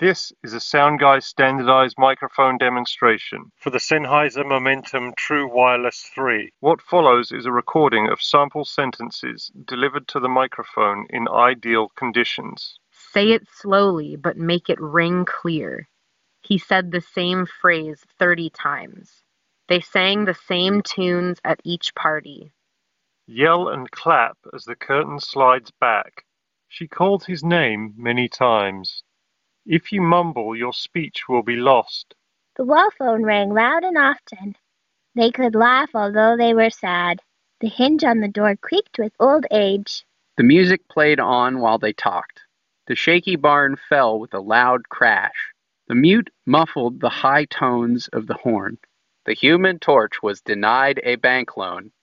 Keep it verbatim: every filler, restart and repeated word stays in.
This is a SoundGuy standardized microphone demonstration for the Sennheiser Momentum True Wireless three. What follows is a recording of sample sentences delivered to the microphone in ideal conditions. Say it slowly, but make it ring clear. He said the same phrase thirty times. They sang the same tunes at each party. Yell and clap as the curtain slides back. She called his name many times. If you mumble, your speech will be lost. The wall phone rang loud and often. They could laugh although they were sad. The hinge on the door creaked with old age. The music played on while they talked. The shaky barn fell with a loud crash. The mute muffled the high tones of the horn. The Human Torch was denied a bank loan.